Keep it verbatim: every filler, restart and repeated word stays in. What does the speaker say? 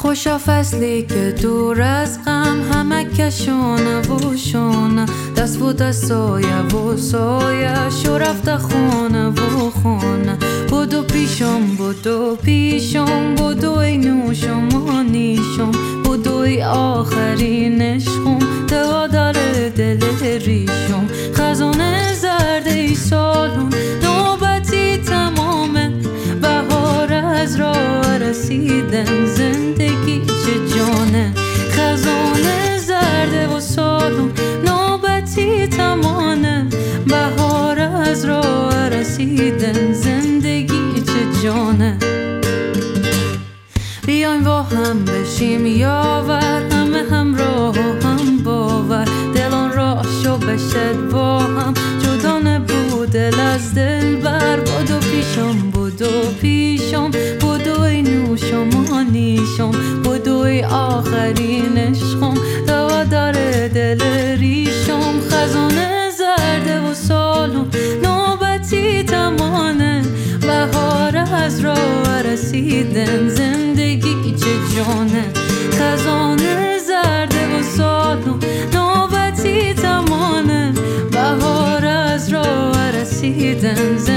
خوشا فصلی که دور از غم همه کشونه و شونه دست و دستای و سایش و رفته خونه و خونه بودو پیشم بودو پیشم بودوی نوشم و نیشم بودوی آخرین عشقم دوا داره دل ریشم خزانه زرده سالون نوبتی تمامه بهار از راه رسیدن زندگی چه جانه خزانه زرده و سالون نوبتی تمامه بهار از راه رسیدن زندگی چه جانه بیاین با هم بشیم یاور همه همراه و هم باور دلان راشو بشد با هم جدا نبود دل از دل بر بودو پیشم بودو پیشم بودوی نوشم و نیشم بودوی آخرین عشقم دوا داره دل ریشم خزانه زرده و سالم نوبتی تمانه بهار از راه رسیدن زندگی چه جانه خزانه زرده و سالم نوبتی تمانه بهار از راه رسیدن